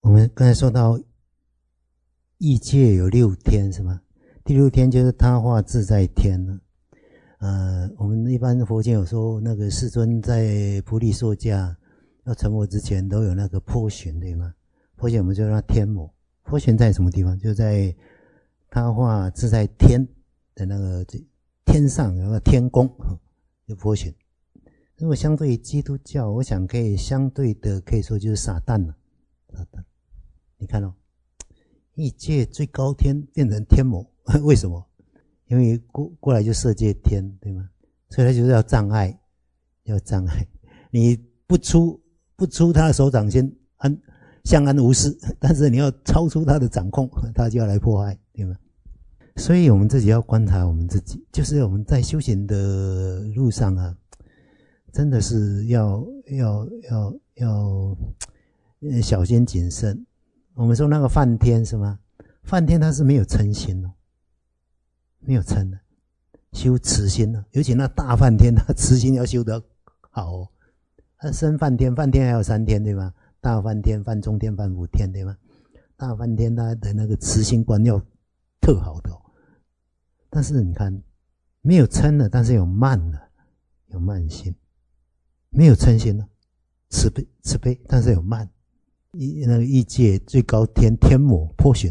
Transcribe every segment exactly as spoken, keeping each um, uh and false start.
我们刚才说到异界有六天是吗？第六天就是他化自在天了。呃，我们一般佛经有说，那个世尊在菩提座驾要成佛之前都有那个波旬，对吗？波旬我们就叫天魔。波旬在什么地方？就在他化自在天的那个天上有个天宫，就波旬。如果相对于基督教，我想可以相对的可以说就是撒旦了。撒旦，你看哦，异界最高天变成天魔，为什么？因为过过来就色界天，对吗？所以他就是要障碍，要障碍。你不出不出他的手掌心，安相安无事，但是你要超出他的掌控，他就要来迫害，对吗？所以我们自己要观察我们自己，就是我们在修行的路上啊，真的是要要要要呃小心谨慎。我们说那个梵天是吗？梵天他是没有嗔心哦。没有嗔的，修慈心呢，尤其那大梵天，他慈心要修得好哦。他升梵天，梵天还有三天对吗？大梵天、梵中天、梵辅天对吗？大梵天他的那个慈心观要特好的哦。但是你看，没有嗔的，但是有慢的，有慢心；没有嗔心的，慈悲慈悲，但是有慢。一那个异界最高天天魔波旬，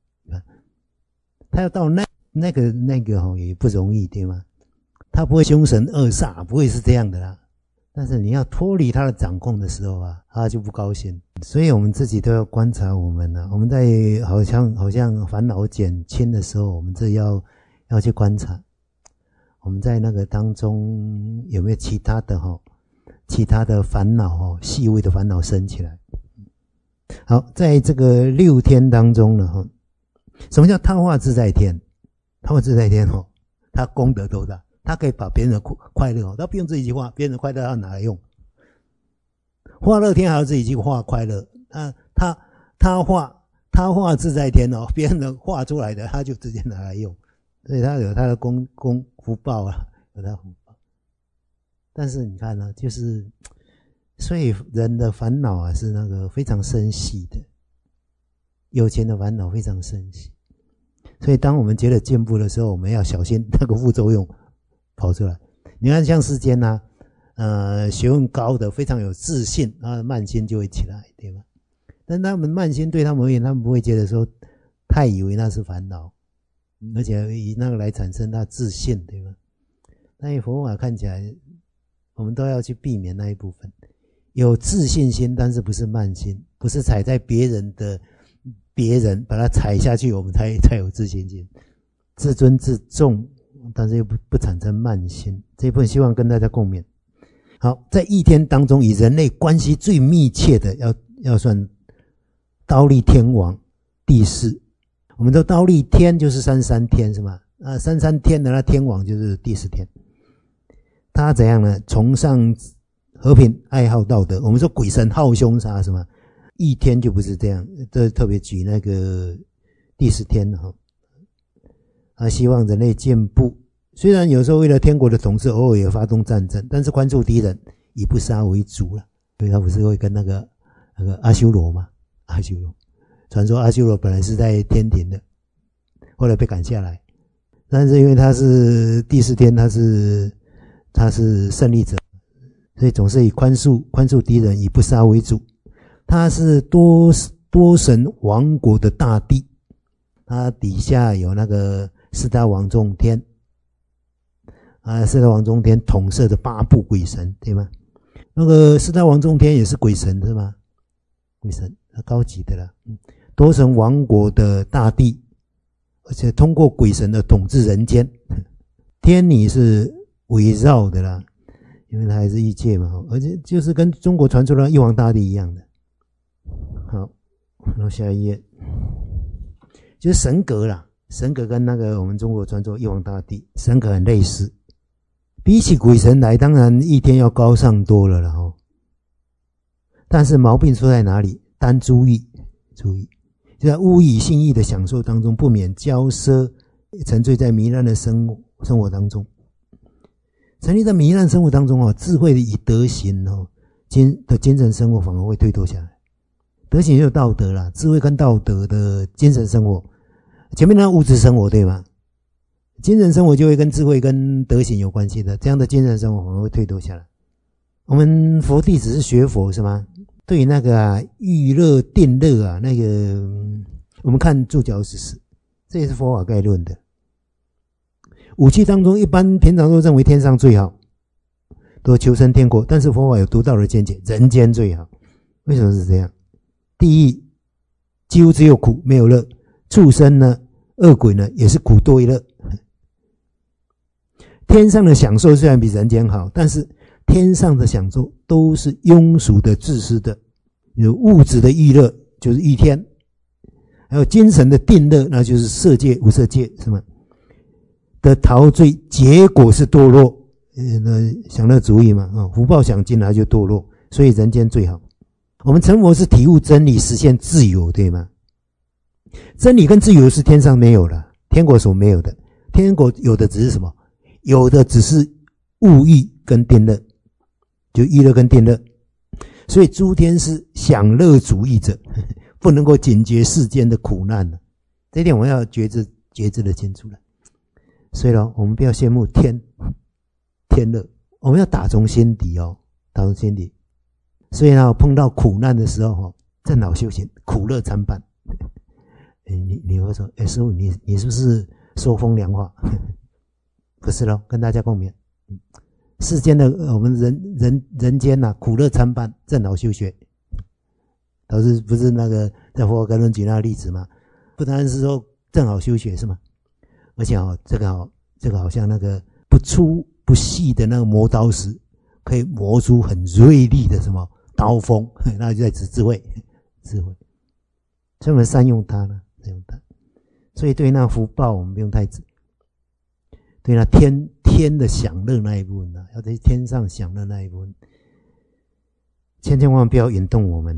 他要到那。那个那个哦也不容易，对吗？他不会凶神恶煞，不会是这样的啦。但是你要脱离他的掌控的时候啊，他就不高兴。所以我们自己都要观察我们啊，我们在好像好像烦恼减轻的时候，我们这要要去观察，我们在那个当中有没有其他的哈，其他的烦恼哦，细微的烦恼生起来。好，在这个六天当中呢，哈，什么叫他化自在天？他化自在天哦，他功德多大，他可以把别人的快乐哦，他不用自己去化，别人的快乐要拿来用。化乐天还要自己去化快乐，啊，他他化他化自在天哦，别人的化出来的他就直接拿来用，所以他有他的功功福报啊，有他的福报。但是你看呢，就是所以人的烦恼啊是那个非常深细的，有钱的烦恼非常深细。所以当我们觉得进步的时候，我们要小心那个副作用跑出来。你看像世间啊，呃，学问高的非常有自信啊，慢心就会起来，对吧？但他们慢心对他们而言，他们不会觉得说太以为那是烦恼，而且以那个来产生他自信，对吧？那以佛法看起来，我们都要去避免那一部分。有自信心，但是不是慢心，不是踩在别人的。别人把它踩下去，我们才才有自信心，自尊自重，但是又不不产生慢心。这一部分希望跟大家共勉。好，在一天当中，与人类关系最密切的，要要算忉利天王第四。我们说忉利天就是三三天是吗？啊，三三天的那天王就是第四天。他怎样呢？崇尚和平，爱好道德。我们说鬼神好凶杀是吗？一天就不是这样，这特别举那个第十天哈，他希望人类进步。虽然有时候为了天国的统治，偶尔也发动战争，但是关注敌人，以不杀为主了。所以他不是会跟那个那个阿修罗吗？阿修罗，传说阿修罗本来是在天庭的，后来被赶下来，但是因为他是第四天，他是他是胜利者，所以总是以宽恕宽恕敌人，以不杀为主。他是多多神王国的大帝，他底下有那个四大王众天，啊，四大王众天统摄的八部鬼神，对吗？那个四大王众天也是鬼神是吗？鬼神，高级的啦。嗯，多神王国的大帝，而且通过鬼神的统治人间，天女是围绕的啦，因为他还是异界嘛，而且就是跟中国传出来的玉皇大帝一样的。好，然后下一页就是神格啦，神格跟那个我们中国传说玉皇大帝神格很类似，比起鬼神来，当然一天要高尚多了啦齁。但是毛病出在哪里？单注意，注意，就在物欲性欲的享受当中，不免骄奢，沉醉在糜烂的生活生活当中。沉溺在糜烂生活当中哦，智慧的以德行哦，精的精神生活反而会退脱下来。 德行就是道德啦，智慧跟道德的精神生活。前面那物质生活对吗？精神生活就会跟智慧跟德行有关系的，这样的精神生活我们会退脱下来。我们佛弟子是学佛是吗？对于那个啊欲乐定乐啊，那个我们看注脚十四，这也是佛法概论的。五趣当中，一般平常都认为天上最好，都求生天国，但是佛法有独到的见解，人间最好。为什么是这样？地狱几乎只有苦没有乐，畜生呢、恶鬼呢也是苦多于乐。天上的享受虽然比人间好，但是天上的享受都是庸俗的、自私的。有物质的欲乐就是欲天，还有精神的定乐，那就是色界、无色界，是吗？的陶醉，结果是堕落。呃，享乐主义嘛，啊、哦，福报享尽了就堕落，所以人间最好。我们成佛是体悟真理，实现自由，对吗？真理跟自由是天上没有的，天国所没有的。天国有的只是什么？有的只是物欲跟定乐，就欲乐跟定乐。所以诸天是享乐主义者，不能够警觉世间的苦难的。这一点我们要觉知觉知的清楚了。所以呢，我们不要羡慕天天乐，我们要打从心底哦，打从心底。所以呢，碰到苦难的时候哦，正好修行，苦乐参半。你你会说，哎，师父，你你是不是说风凉话？不是咯，跟大家共勉。世间的我们人人人间呐、啊，苦乐参半，正好修学。导致不是那个在佛法概论举那个例子吗？不单是说正好修学是吗？而且哦，这个好、哦，这个好像那个不粗不细的那个磨刀石，可以磨出很锐利的什么刀锋，那就在指智慧，智慧。所以我们善用它呢，善用它。所以对那福报，我们不用太指。对那天天的享乐那一部分呢、啊，要在天上享乐那一部分，千千万万不要引动我们。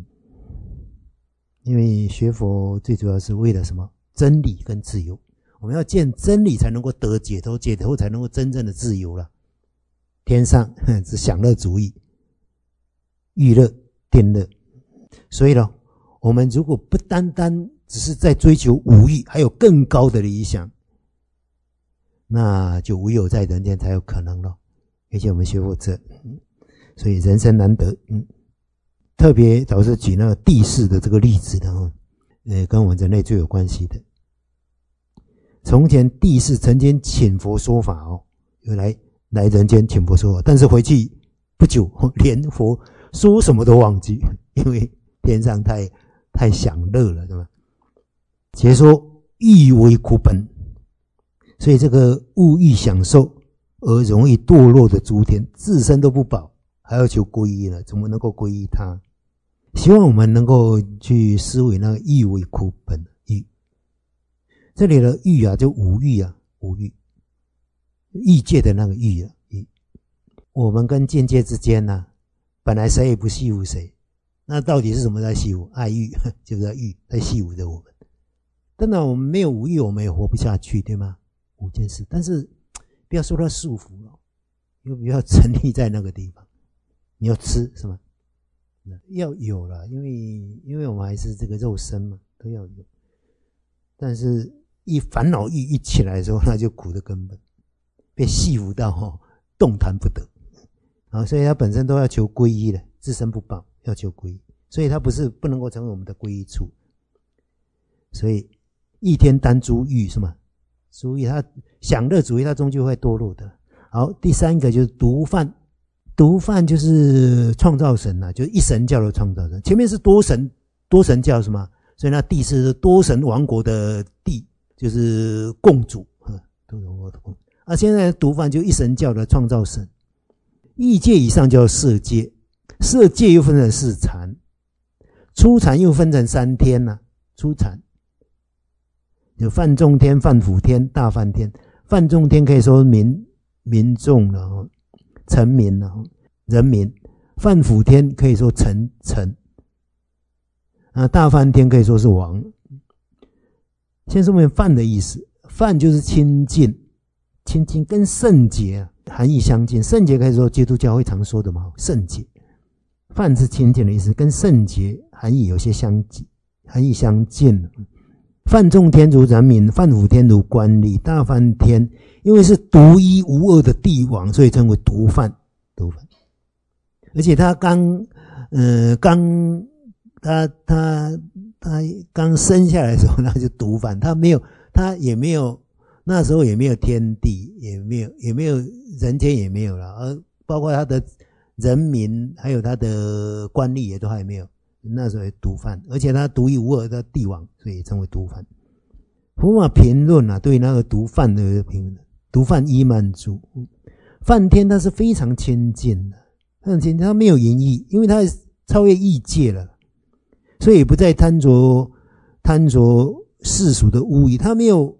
因为学佛最主要是为了什么？真理跟自由。我们要见真理，才能够得解脱，解脱才能够真正的自由了。天上是享乐主义，欲乐定乐。所以呢，我们如果不单单只是在追求五欲，还有更高的理想，那就唯有在人间才有可能了。而且我们学佛者，所以人生难得。嗯，特别导师举那个地势的这个例子呢，呃，跟我们人类最有关系的。从前地势曾经请佛说法哦，有来来人间请佛说法，但是回去不久，连佛说什么都忘记，因为天上太太享乐了，对吧？解说欲为苦本，所以这个物欲享受而容易堕落的诸天，自身都不保，还要求皈依了，怎么能够皈依他？希望我们能够去思维那个欲为苦本。欲，这里的欲啊，就五欲啊，五欲，欲界的那个欲啊，欲。我们跟境界之间呢、啊，本来谁也不欺负谁，那到底是什么在欺负？爱欲，就是在欲在欺负着我们。当然，我们没有五欲，我们也活不下去，对吗？五件事，但是不要受到束缚了，又不要沉溺在那个地方。你要吃是吗？要有啦，因为因为我们还是这个肉身嘛，都要有。但是一烦恼欲一起来的时候，那就苦的根本，被戏服到哈、哦、动弹不得。啊，所以他本身都要求皈依的，自身不保，要求皈依，所以他不是不能够成为我们的皈依处。所以一天单诸欲是吗？所以他享乐主义，他终究会堕落的。好，第三个就是独犯。独犯就是创造神啊，就是一神教的创造神。前面是多神，多神教是吗？所以那地是多神王国的地，就是共主啊，多神王国的共主。啊，现在独犯就一神教的创造神。欲界以上叫色界，色界又分成四禅，初禅又分成三天呐、啊。初禅有梵众天、梵辅天、大梵天。梵众天可以说民民众了、哦。臣民啊，人民；梵辅天可以说臣臣啊，大梵天可以说是王。先说明梵的意思，梵就是亲近，亲近跟圣洁啊含义相近。圣洁可以说基督教会常说的嘛，圣洁。 梵是清净的意思，跟圣洁含义有些相含义相近。梵众天竺人民，梵辅天竺官吏，大梵天因为是独一无二的帝王，所以称为独梵。独梵，而且他刚呃刚他他他刚生下来的时候，那就独梵，他没有他也没有那时候也没有天地，也没有也没有人间也没有了，而包括他的人民还有他的官吏也都还没有。那时候独梵，而且他独一无二的帝王，所以称为独梵。佛法评论啊，对那个独梵的评论，独梵依曼珠，梵天他是非常清净的，很清净，他没有淫意，因为他超越异界了，所以不再贪着贪着世俗的物欲，他没有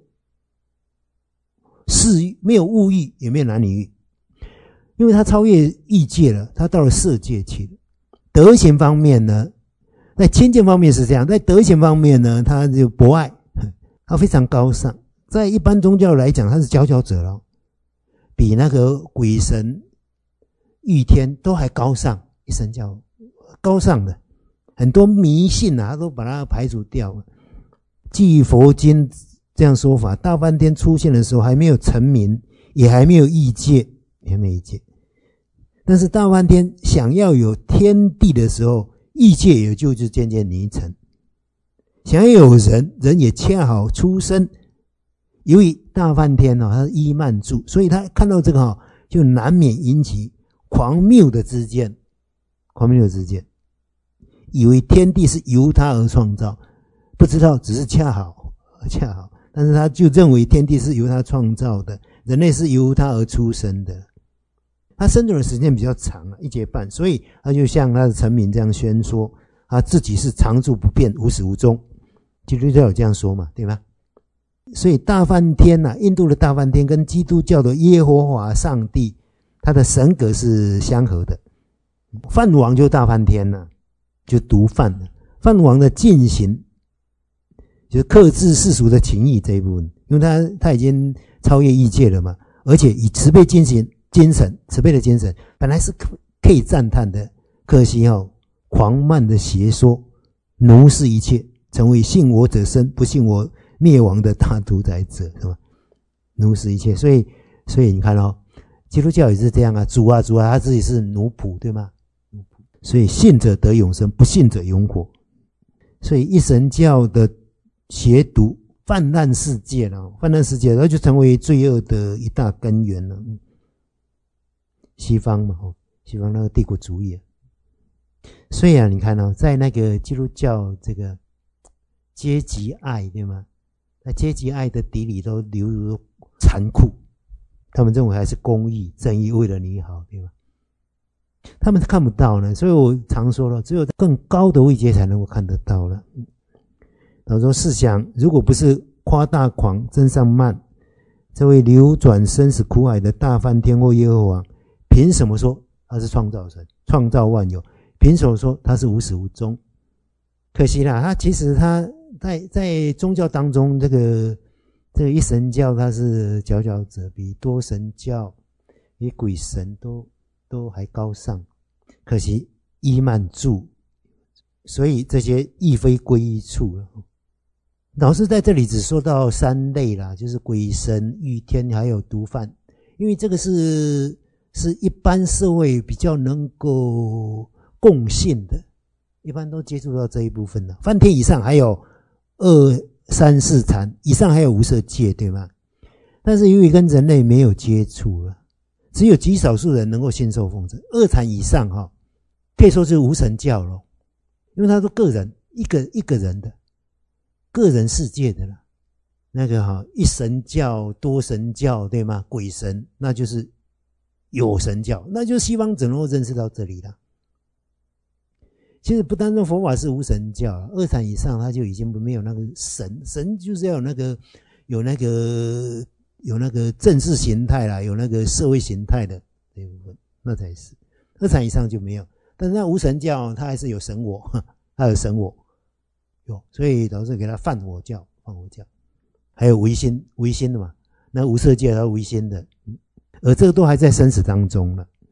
世欲，没有物欲，也没有男女欲，因为他超越异界了，他到了色界去了。德行方面呢？在清净方面是这样，在德行方面呢，他就博爱，他非常高尚。在一般宗教来讲，他是佼佼者了，比那个鬼神、御天都还高尚。一神教高尚的，很多迷信啊，他都把它排除掉了。据佛经这样说法，大梵天出现的时候还没有成名，也还没有异界，也没有异界。但是大梵天想要有天地的时候，异界也就是渐渐凝成，想要有人，人也恰好出生。由于大梵天哦，他是依曼珠，所以他看到这个哦，就难免引起狂谬的知见，狂谬的知见，以为天地是由他而创造，不知道只是恰好，恰好，但是他就认为天地是由他创造的，人类是由他而出生的。他生存的时间比较长啊，一劫半，所以他就像他的臣民这样宣说，他自己是常住不变，无始无终。基督教有这样说嘛，对吧？所以大梵天啊，印度的大梵天跟基督教的耶和华上帝，他的神格是相合的。梵王就大梵天啊，就独梵了。梵王的进行就是克制世俗的情欲这一部分，因为他他已经超越异界了嘛，而且以慈悲精神。精神慈悲的精神本来是可以赞叹的，可惜哦，狂慢的邪说奴视一切，成为信我者生，不信我灭亡的大屠宰者，是吧？奴视一切，所以所以你看哦，基督教也是这样啊，主啊主啊，他自己是奴仆，对吗？所以信者得永生，不信者永火。所以一神教的邪毒泛滥世界了，泛滥世界，然后就成为罪恶的一大根源了。西方嘛，西方那个帝国主义啊，所以啊，你看哦，在那个基督教这个阶级爱，对吗？那阶级爱的底里都流入残酷，他们认为还是公义、正义为了你好，对吧？他们看不到呢，所以我常说了，只有更高的位阶才能够看得到了。他说：“试想，如果不是夸大狂、真上慢，这位流转生死苦海的大梵天或耶和华。”凭什么说他是创造神，创造万有？凭什么说他是无始无终？可惜啦，他其实他在在宗教当中，这个这个一神教他是佼佼者，比多神教、比鬼神都都还高尚。可惜依曼珠，所以这些亦非归一处了。老师在这里只说到三类啦，就是鬼神、御天还有独梵，因为这个是。是一般社会比较能够共信的，一般都接触到这一部分了。梵天以上还有二三四禅，以上还有无色界，对吗？但是由于跟人类没有接触了，只有极少数人能够信受奉承。二禅以上哈，可以说是无神教了，因为他说个人一个一个人的个人世界的了。那个哈一神教、多神教，对吗？鬼神那就是。有神教，那就西方只能够认识到这里了。其实不单单佛法是无神教，二禅以上他就已经没有那个神，神就是要有那个有那个有那个政治形态啦，有那个社会形态的这部分，那才是。二禅以上就没有，但是那无神教他还是有神我，他有神我，有，所以导致给他泛我教，泛我教，还有唯心唯心的嘛，那无色界他唯心的。而这个都还在生死当中了。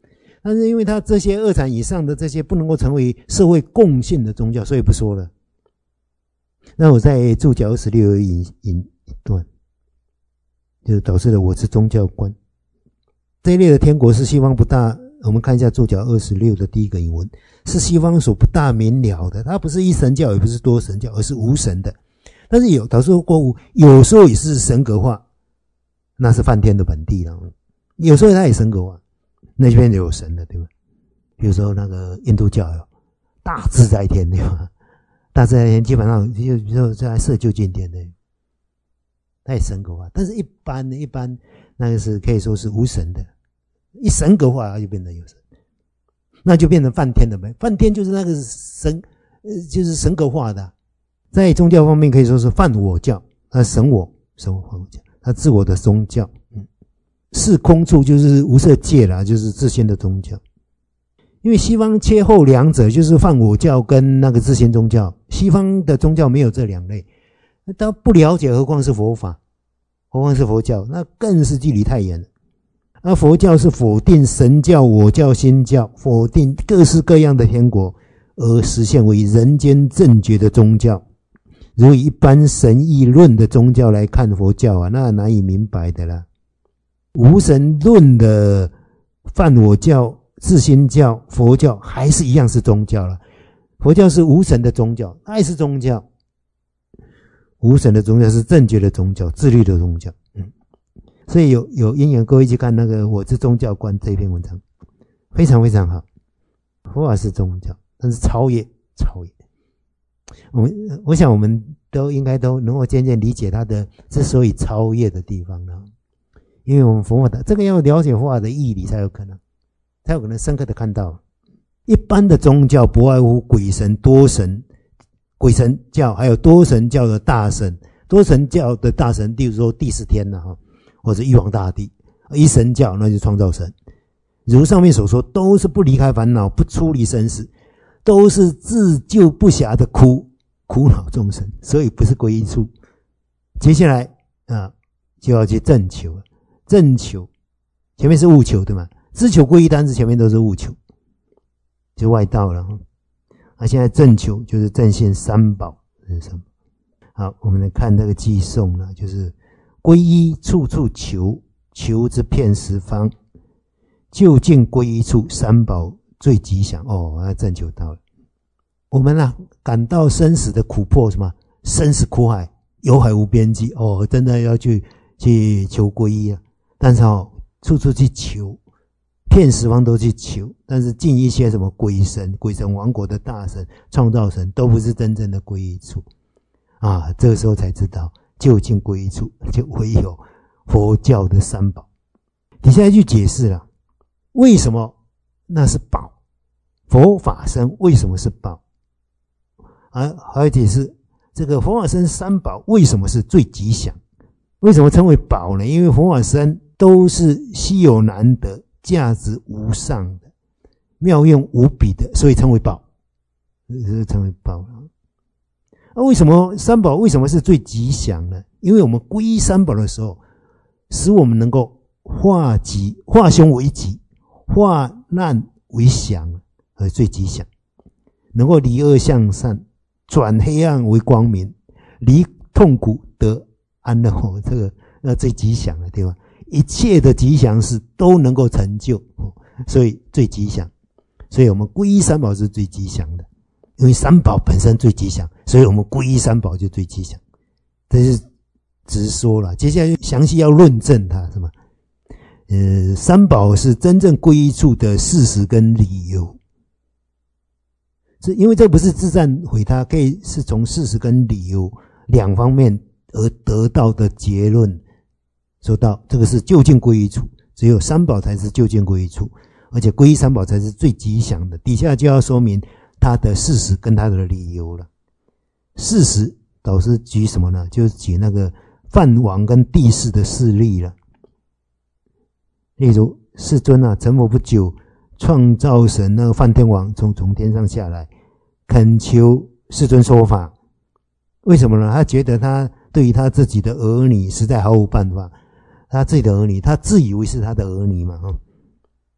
但是因为他这些二产以上的这些不能够成为社会共信的宗教，所以不说了。那我在注脚二十六有引引一段，就是导致了我是宗教观这一类的天国是西方不大，我们看一下注脚二十六的第一个引文，是西方所不大明了的，它不是一神教也不是多神教，而是无神的。但是有导致过无，有时候也是神格化，那是梵天的本地了。有时候它也神格化，那边有神的，对吧？比如说那个印度教有大自在天，对吧？大自在天基本上就比如说在设就近天的，它也神格化。但是一般一般那个是可以说是无神的，一神格化它就变成有神，那就变成梵天的呗。梵天就是那个神，呃，就是神格化的、啊。在宗教方面可以说是犯我教，他神我，神我犯我教，他自我的宗教。嗯，是空处就是无色界啦，就是自性的宗教。因为西方切后两者，就是犯我教跟那个自性宗教，西方的宗教没有这两类，他不了解，何况是佛法，何况是佛教，那更是距离太远了。而佛教是否定神教、我教、新教，否定各式各样的天国，而实现为人间正觉的宗教。如果以一般神义论的宗教来看佛教啊，那难以明白的啦。无神论的犯我教、自心教、佛教还是一样是宗教了。佛教是无神的宗教，还是宗教。无神的宗教是正觉的宗教，自律的宗教。嗯，所以有有因缘各位去看那个《我之宗教观》这篇文章，非常非常好。佛法是宗教，但是超越超越。我们我想我们都应该都能够渐渐理解它的之所以超越的地方了，因为我们佛法的这个要了解佛法的义理才有可能，才有可能深刻的看到。一般的宗教不外乎鬼神、多神、鬼神教，还有多神教的大神。多神教的大神，例如说第四天啊，或者玉皇大帝。一神教那就是创造神。如上面所说，都是不离开烦恼，不出离生死。都是自救不暇的苦苦恼众生，所以不是归一处。接下来啊，就要去正求了。正求前面是悟求对吗？知求归一，但是前面都是悟求，就外道了。啊，现在正求就是正现三宝，是什么？好，我们来看这个偈颂呢，就是归一处处求，求之遍十方，就近归一处，三宝最吉祥。哦，那正求到了。我们啊感到生死的苦迫，什么生死苦海，有海无边际。哦，真的要去去求皈依啊！但是哦，处处去求，遍十方都去求，但是进一些什么鬼神、鬼神王国的大神、创造神，都不是真正的皈依处啊！这个时候才知道，就近皈依处就唯有佛教的三宝。底下一句解释了，为什么那是宝？佛法僧为什么是宝？啊，还有解释这个佛法僧三宝为什么是最吉祥？为什么称为宝呢？因为佛法僧都是稀有难得、价值无上的、妙用无比的，所以称为宝，是称为宝。那、啊、为什么三宝为什么是最吉祥呢？因为我们皈依三宝的时候，使我们能够化吉、化凶为吉，化难为祥，而最吉祥，能够离恶向善，转黑暗为光明，离痛苦得安乐。哦，这个那最吉祥了，对吧？一切的吉祥事都能够成就，哦，所以最吉祥。所以我们皈依三宝是最吉祥的，因为三宝本身最吉祥，所以我们皈依三宝就最吉祥。这是直说了，接下来详细要论证它什么？呃，三宝是真正皈依处的事实跟理由。是因为这不是自赞毁他，可以是从事实跟理由两方面而得到的结论。说到这个是究竟皈依处，只有三宝才是究竟皈依处，而且皈依三宝才是最吉祥的。底下就要说明他的事实跟他的理由了。事实导师举什么呢？就是举那个梵王跟帝释的事例了。例如世尊啊，成佛不久，创造神那个梵天王从从天上下来，恳求世尊说法。为什么呢？他觉得他对于他自己的儿女实在毫无办法，他自己的儿女，他自以为是他的儿女嘛，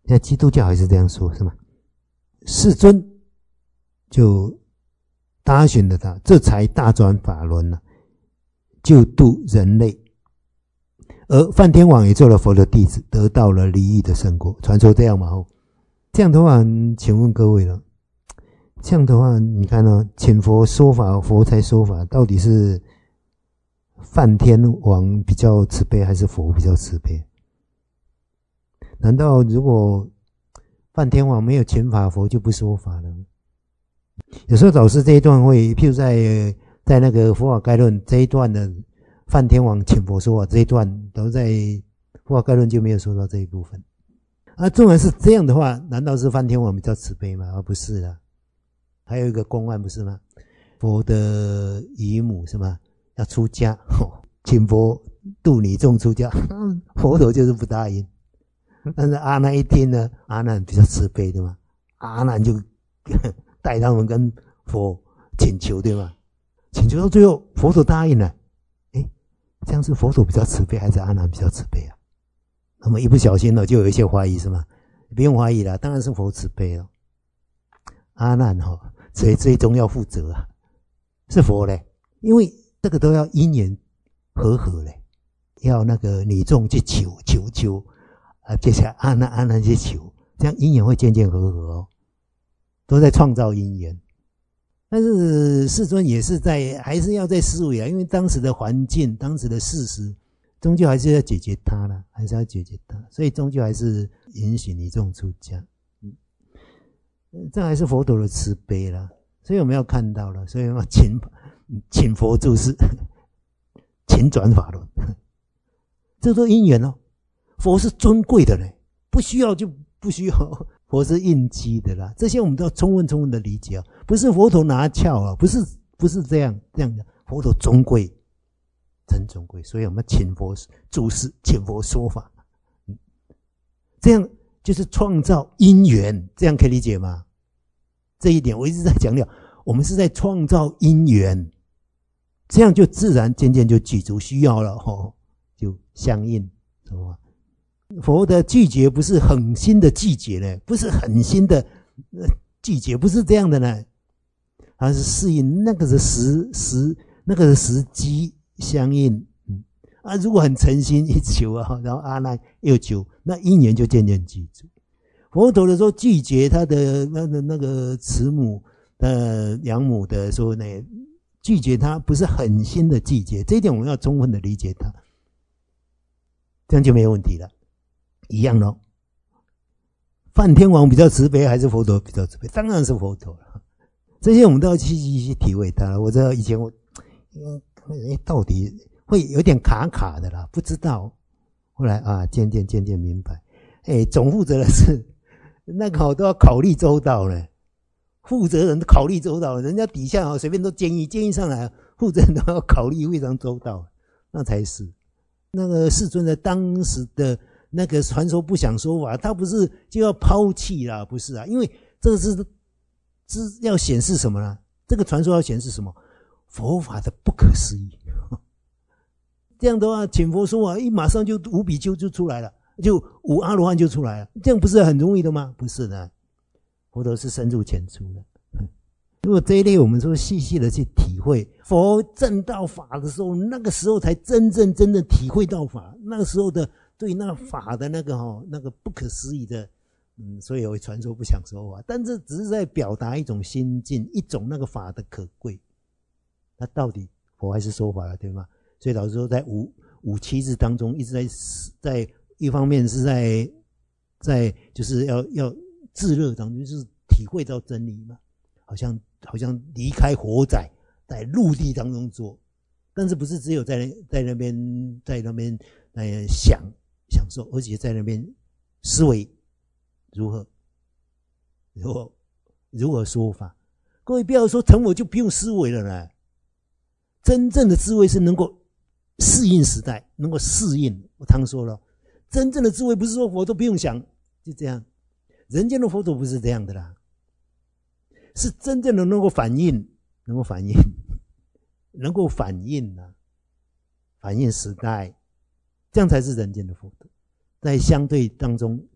现在基督教还是这样说，是吗？世尊就答询了他，这才大转法轮了、啊，救度人类。而梵天王也做了佛的弟子，得到了离异的圣果。传说这样嘛？哦，这样的话，请问各位了，这样的话，你看哦，请佛说法，佛才说法，到底是梵天王比较慈悲，还是佛比较慈悲？难道如果梵天王没有请法，佛就不说法了吗？有时候老师这一段会，譬如在在那个佛法概论这一段的梵天王请佛说法这一段，都在佛法概论就没有说到这一部分。啊，纵然是这样的话，难道是梵天王比较慈悲吗？而、啊、不是啦。还有一个公案不是吗？佛的姨母是吗？要出家，哦、请佛度女众出家，佛陀就是不答应。但是阿难一听呢，阿难比较慈悲对吗？阿难就带他们跟佛请求对吗？请求到最后，佛陀答应了。诶，这样是佛陀比较慈悲，还是阿难比较慈悲啊？那么一不小心呢，就有一些怀疑是吗？不用怀疑啦，当然是佛慈悲了。阿难哈、哦，所以最终要负责啊，是佛嘞，因为这个都要因缘和合嘞，要那个女众去求求求。啊，接下来阿难阿难去求，这样因缘会渐渐和合哦，都在创造因缘。但是世尊也是在，还是要在思维啊，因为当时的环境、当时的事实，终究还是要解决它啦，还是要解决它，所以终究还是允许你这种出家。嗯，这还是佛陀的慈悲啦。所以我们要看到了，所以我们要请请佛注释，请转法轮，这都因缘哦。佛是尊贵的呢，不需要就不需要，佛是应机的啦。这些我们都要充分充分的理解啊，不是佛陀拿翘啊，不是不是这样这样的，佛陀尊贵，真尊贵，所以我们请佛注释，请佛说法，嗯，这样就是创造因缘，这样可以理解吗？这一点我一直在强调，我们是在创造因缘，这样就自然渐渐就具足需要了哦，就相应，知道吗？佛的拒绝不是狠心的拒绝呢，不是狠心的拒绝，不是这样的呢，它是适应那个是时时那个是时机相应。嗯啊，如果很诚心一求啊，然后阿难又求，那因缘就渐渐具足。佛陀的时候拒绝他的那个那个慈母的养母的时候呢，拒绝他不是狠心的拒绝，这一点我们要充分的理解他，这样就没有问题了。一样咯，梵天王比较慈悲还是佛陀比较慈悲？当然是佛陀了。这些我们都要去去体会它。我知道以前我，嗯，到底会有点卡卡的啦，不知道。后来啊，渐渐渐渐明白。哎，总负责的是那个都要考虑周到了，负责人考虑周到了，人家底下啊随便都建议建议上来，负责人都要考虑非常周到，那才是。那个世尊的当时的。那个传说不想说法，他不是就要抛弃啦，不是啊？因为这个是是要显示什么呢？这个传说要显示什么？佛法的不可思议。这样的话，请佛说法，一马上就五比丘就出来了，就五阿罗汉就出来了，这样不是很容易的吗？不是的，佛陀是深入浅出的。如果这一类我们说细细的去体会，佛证到法的时候，那个时候才真正真正体会到法，那个时候的。对那法的那个哈那个不可思议的，嗯，所以有传说不想说法，但这只是在表达一种心境，一种那个法的可贵。那到底佛还是说法了，对吗？所以老师说，在五五七日当中，一直在在一方面是在在就是要要炙热当中，就是体会到真理嘛，好像好像离开火宅，在陆地当中做，但是不是只有在在那边在那边呃想。享受，而且在那边思维如何如何如何说法。各位不要说成佛就不用思维了呢。真正的智慧是能够适应时代，能够适应。我常说了，真正的智慧不是说佛都不用想，就这样。人间的佛陀不是这样的啦，是真正的能够反应，能够反应，能够反应啊，反应时代。这样才是人间的佛陀，在相对当中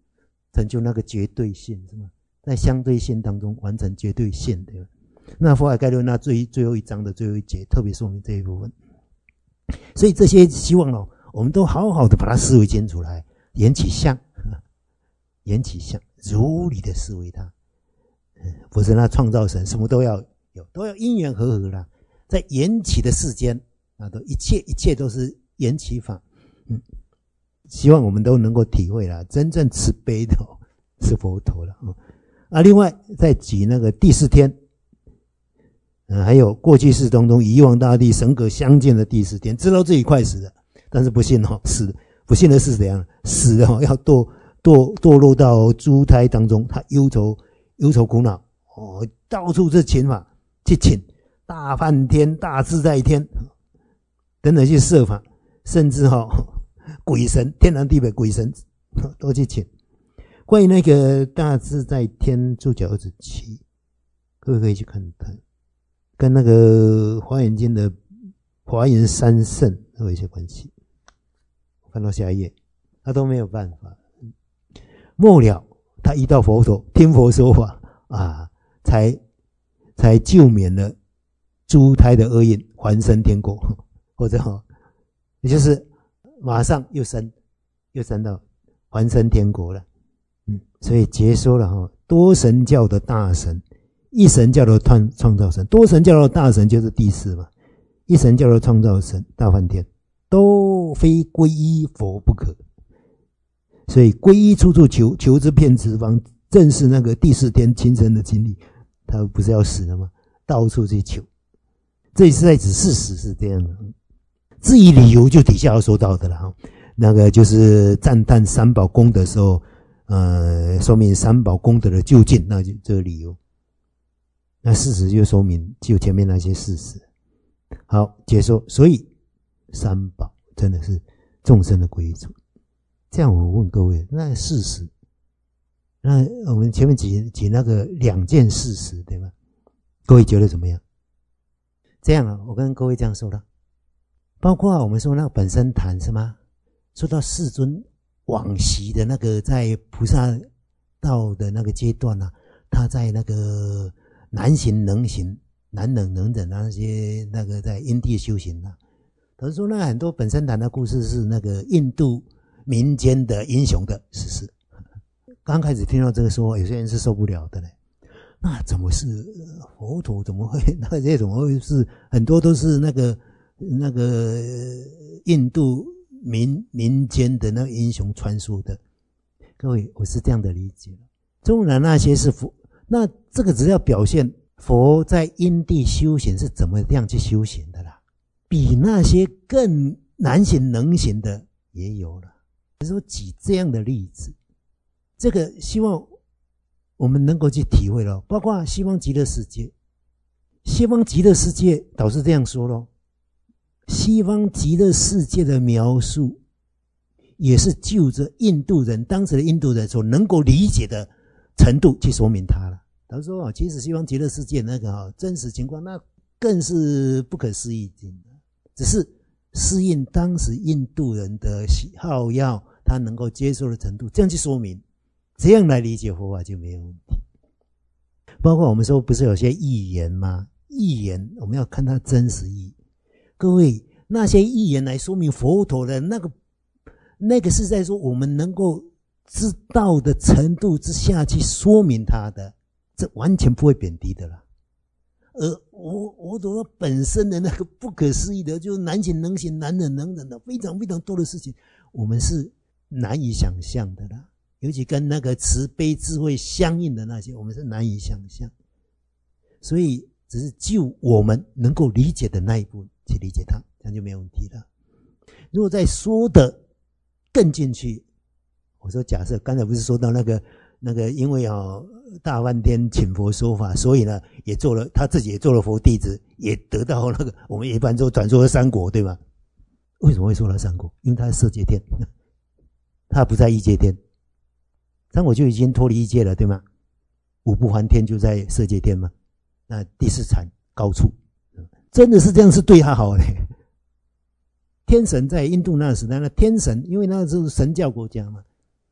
成就那个绝对性，是吗？在相对性当中完成绝对性，对吧？那佛海概论那最最后一章的最后一节特别说明这一部分。所以这些希望哦，我们都好好的把它思维建出来，缘起相，缘起相，如理的思维它。不是那创造神什么都要有，都要因缘和合啦。在缘起的世间啊，都一切一切都是缘起法。嗯，希望我们都能够体会啦，真正慈悲的、哦、是佛陀了啊。啊，另外再举那个第四天，嗯，还有过去世当中以往大地神格相见的第四天，知道自己快死了，但是不幸哦，死不幸的是怎样？死了哦，要堕堕堕落到猪胎当中，他忧愁。忧愁苦恼哦，到处是请法去请大梵天、大自在天等等去设法，甚至哈、哦、鬼神、天南地北鬼神都去请。关于那个大自在天注脚二十七，各位可以去看看，跟那个华严经的华严三圣都有一些关系。看到下一页，他都没有办法，末了。他遇到佛陀，听佛说法啊，才才救免了猪胎的厄运，还生天国，或者哈、哦，也就是马上又生，又生到还生天国了。嗯，所以解说了哈、哦，多神教的大神，一神教的创创造神，多神教的大神就是第四嘛，一神教的创造神大梵天，都非皈依佛不可。所以皈依处处求，求之遍十方，正是那个第四天亲身的经历。他不是要死了吗？到处去求，这也是在指事实是这样的。至于理由，就底下要说到的了哈。那个就是赞叹三宝功德的时候，呃，说明三宝功德的究竟，那就这个理由。那事实就说明就前面那些事实。好，解说，所以三宝真的是众生的归处。这样我问各位，那事实，那我们前面举举那个两件事实，对吧？各位觉得怎么样？这样啊，我跟各位这样说了，包括我们说那个本身谈是吗？说到世尊往昔的那个在菩萨道的那个阶段啊，他在那个难行能行、难忍能忍那些那个在因地修行啊，他说那很多本身谈的故事是那个印度民间的英雄的事实。刚开始听到这个说，有些人是受不了的嘞。那怎么是佛陀？怎么会那些怎么会是很多都是那个那个印度民民间的那个英雄传说的？各位，我是这样的理解。纵然那些是佛，那这个只要表现佛在因地修行是怎么样去修行的啦，比那些更难行能行的也有了。比如说举这样的例子，这个希望我们能够去体会咯，包括西方极乐世界。西方极乐世界导师这样说咯，西方极乐世界的描述也是就着印度人当时的印度人所能够理解的程度去说明它了。他说其实西方极乐世界那个真实情况那更是不可思议，只是适应当时印度人的喜好要他能够接受的程度，这样去说明，这样来理解佛法就没有问题。包括我们说不是有些寓言吗？寓言我们要看它真实意义。各位，那些寓言来说明佛陀的那个那个是在说我们能够知道的程度之下去说明它的，这完全不会贬低的啦。而我佛陀本身的那个不可思议的，就是难行能行、难忍能忍的非常非常多的事情，我们是难以想象的啦。尤其跟那个慈悲智慧相应的那些，我们是难以想象。所以只是就我们能够理解的那一步去理解它，这样就没有问题了。如果再说的更进去，我说假设刚才不是说到那个那个因为哦大梵天请佛说法，所以呢也做了他自己也做了佛弟子，也得到那个我们一般说转说三果，对吧？为什么会说到三果？因为他是色界天，他不在异界天。三果就已经脱离异界了，对吗？五不还天就在色界天嘛，那第四禅高处，真的是这样，是对他好嘞。天神在印度那个时代，那天神因为那是神教国家嘛，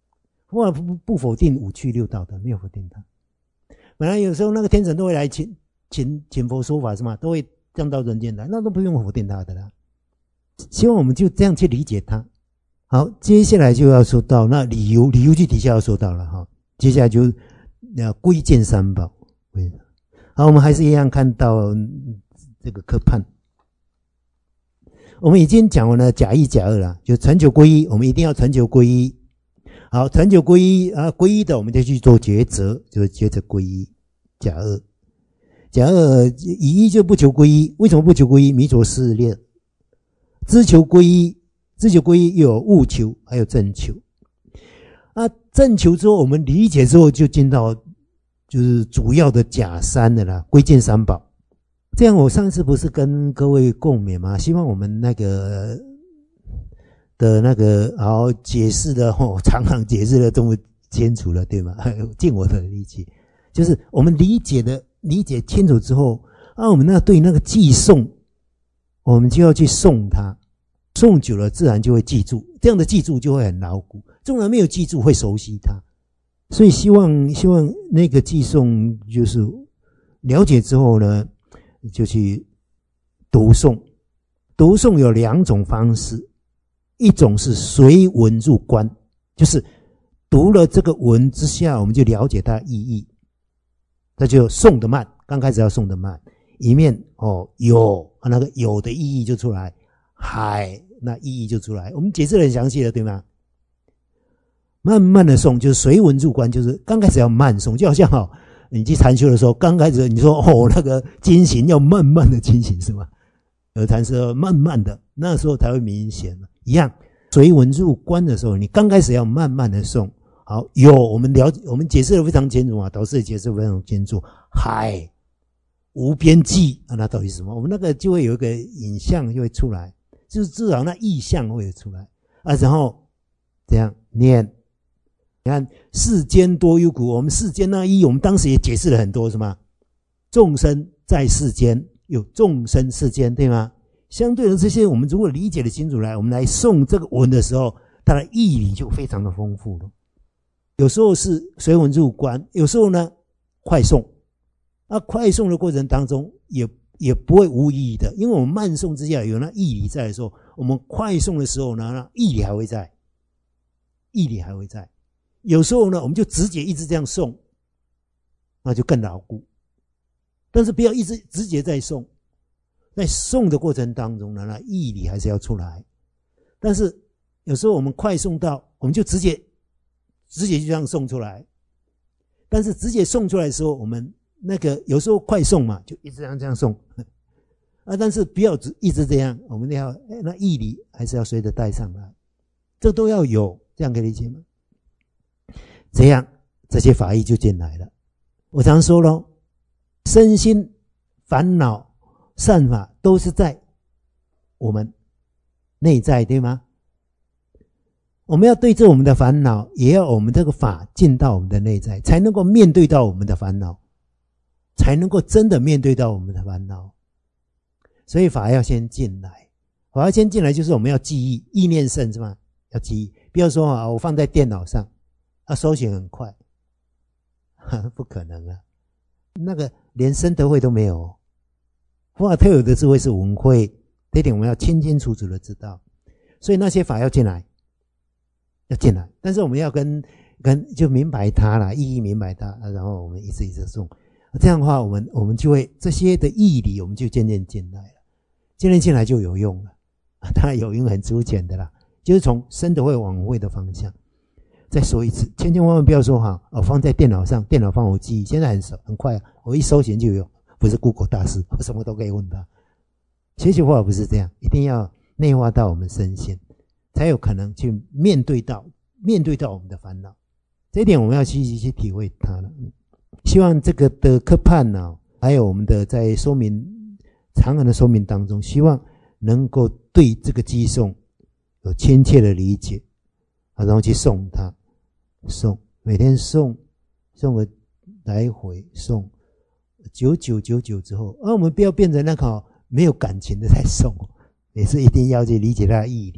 佛法不不否定五趣六道的，没有否定它。本来有时候那个天神都会来请请请佛说法是吗？都会降到人间来，那都不用否定它的啦。希望我们就这样去理解它。好，接下来就要说到那理由，理由句底下要说到了哈。接下来就要归见三宝。好，我们还是一样看到这个科判。我们已经讲完了假一假二了，就传求皈依，我们一定要传求皈依。好，传求皈依啊，皈依的我们就去做抉择，就是抉择皈依。假二，假二以一就不求皈依，为什么不求皈依？弥陀试炼，知求皈依，知求皈依又有悟求，还有正求。啊，正求之后，我们理解之后，就进到就是主要的假三的啦，归见三宝。这样，我上次不是跟各位共勉吗？希望我们那个的那个好解释的哦，常常解释的这么清楚了，对吗？尽我的理解，就是我们理解的理解清楚之后，啊，我们那对那个记诵，我们就要去诵它，诵久了自然就会记住，这样的记住就会很牢固。纵然没有记住，会熟悉它。所以希望希望那个记诵就是了解之后呢，就去读诵。读诵有两种方式，一种是随文入观，就是读了这个文之下，我们就了解它的意义。那就诵得慢，刚开始要诵得慢，一面哦有那个有的意义就出来，海那意义就出来。我们解释得很详细了，对吗？慢慢的诵，就是随文入观，就是刚开始要慢诵，就好像哦，你去禅修的时候，刚开始你说哦，那个进行要慢慢的进行是吗？而禅是慢慢的，那时候才会明显嘛。一样，随文入观的时候，你刚开始要慢慢的诵。好，有我们了解，我们解释的非常清楚啊，导师也解释得非常清楚。海无边际啊，那到底是什么？我们那个就会有一个影像就会出来，就是至少那意象会出来啊，然后这样念。你看世间多忧苦，我们世间那一，我们当时也解释了很多，是吗？众生在世间，有众生世间，对吗？相对的这些，我们如果理解的清楚来，我们来诵这个文的时候，它的义理就非常的丰富了。有时候是随文入观，有时候呢快诵。那快诵的过程当中，也也不会无意义的，因为我们慢诵之下有那义理在的时候，我们快诵的时候呢，那义理还会在，义理还会在。有时候呢，我们就直接一直这样诵，那就更牢固。但是不要一直直接在诵，在诵的过程当中呢，那义理还是要出来。但是有时候我们快诵到，我们就直接直接就这样诵出来。但是直接诵出来的时候，我们那个有时候快诵嘛，就一直这样这样诵啊。但是不要一直这样，我们要那义理还是要随着带上来，这都要有，这样可以理解吗？这样这些法义就进来了。我常说咯，身心烦恼善法都是在我们内在，对吗？我们要对治我们的烦恼，也要我们这个法进到我们的内在，才能够面对到我们的烦恼，才能够真的面对到我们的烦恼。所以法要先进来，法要先进来就是我们要记忆，意念胜是吗？要记忆，不要说啊，我放在电脑上啊，搜寻很快，不可能啊！那个连生德慧都没有，佛法特有的智慧是文慧，这一点我们要清清楚楚的知道。所以那些法要进来，要进来，但是我们要跟跟就明白它啦，意义明白它，然后我们一直一直诵，这样的话，我们我们就会这些的义理，我们就渐渐进来了，渐渐进来就有用了。当然有用很粗浅的啦，就是从生德慧往文慧的方向。再说一次，千千万万不要说哈，哦，放在电脑上，电脑放我记忆，现在很很快啊，我一搜寻就有，不是 Google 大师，我什么都可以问他。学习佛法不是这样，一定要内化到我们身心，才有可能去面对到面对到我们的烦恼。这一点我们要去去体会它了。希望这个的科判呢，还有我们的在说明长恒的说明当中，希望能够对这个偈颂有亲切的理解，然后去诵它。诵每天诵诵个来回诵九九九九之后，而、啊、我们不要变成那个没有感情的在诵，也是一定要去理解它的义理，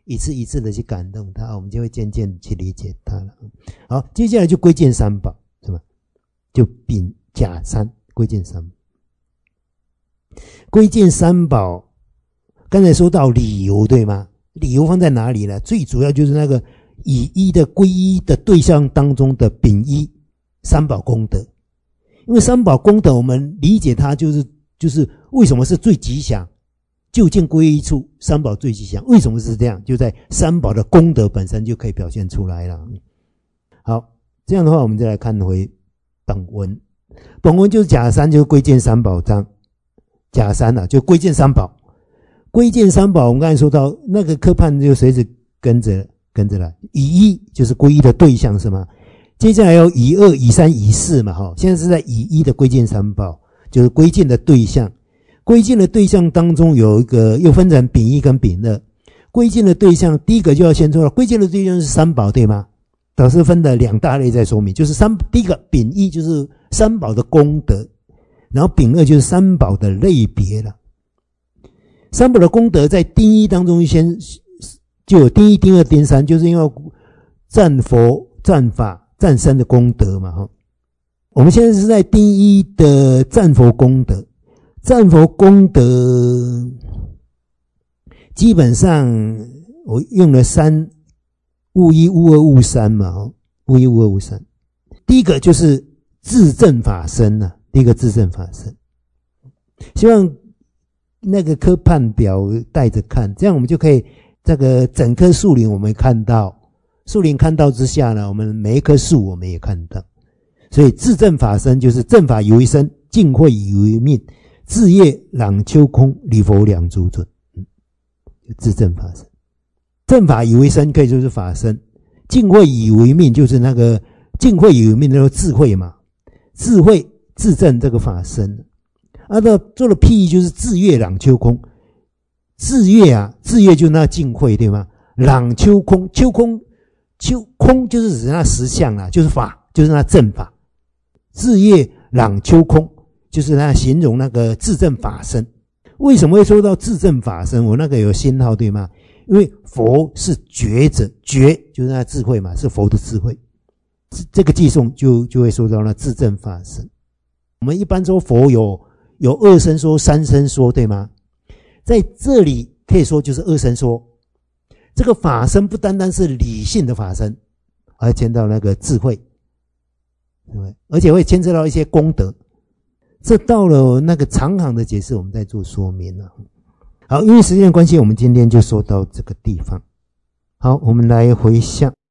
一次一次的去感动他，我们就会渐渐去理解他了。好，接下来就归建三宝，是吧？就丙甲三归建三宝。归建三宝，刚才说到理由，对吗？理由放在哪里呢？最主要就是那个以一的归一的对象当中的丙一三宝功德。因为三宝功德，我们理解它就是就是为什么是最吉祥，就近归一处，三宝最吉祥。为什么是这样？就在三宝的功德本身就可以表现出来了。好，这样的话，我们再来看回本文。本文就是甲三，就是归建三宝章。甲三啊，就归建三宝。归建三宝，我们刚才说到那个科判就随着跟着跟着来。以一就是归一的对象是吗？接下来有以二、以三、以四嘛，哈，现在是在以一的归建三宝，就是归建的对象。归建的对象当中有一个又分成丙一跟丙二。归建的对象，第一个就要先说了，归建的对象是三宝，对吗？导师分的两大类在说明，就是三第一个丙一就是三宝的功德，然后丙二就是三宝的类别了。三宝的功德在丁一当中先就有丁一、丁二、丁三，就是因为赞佛、赞法、赞僧的功德嘛，哈。我们现在是在丁一的赞佛功德，赞佛功德基本上我用了三物一、物二、物三嘛，哈，物一、物二、物三。第一个就是自证法身啊，第一个自证法身。希望那个科判表带着看，这样我们就可以这个整棵树林我们看到。树林看到之下呢，我们每一棵树我们也看到，所以自证法身就是正法以为身，净慧以为命，自业朗秋空，离佛两足准。嗯，自证法身，正法以为身可以说是法身，净慧以为命就是那个净慧以为命，那个智慧嘛，智慧自证这个法身。啊，那做了譬喻就是自业朗秋空，自业啊，自业就是那净慧，对吗？朗秋空，秋空。秋空就是指那实相啊，就是法，就是那正法。自业朗秋空，就是那形容那个自证法身。为什么会说到自证法身？我那个有星号，对吗？因为佛是觉者，觉就是那智慧嘛，是佛的智慧。这个偈颂就就会说到那自证法身。我们一般说佛有有二身说、三身说，对吗？在这里可以说就是二身说。这个法身不单单是理性的法身，而牵到那个智慧，对不对？而且会牵扯到一些功德。这到了那个长行的解释，我们再做说明了。好，因为时间的关系，我们今天就说到这个地方。好，我们来回向。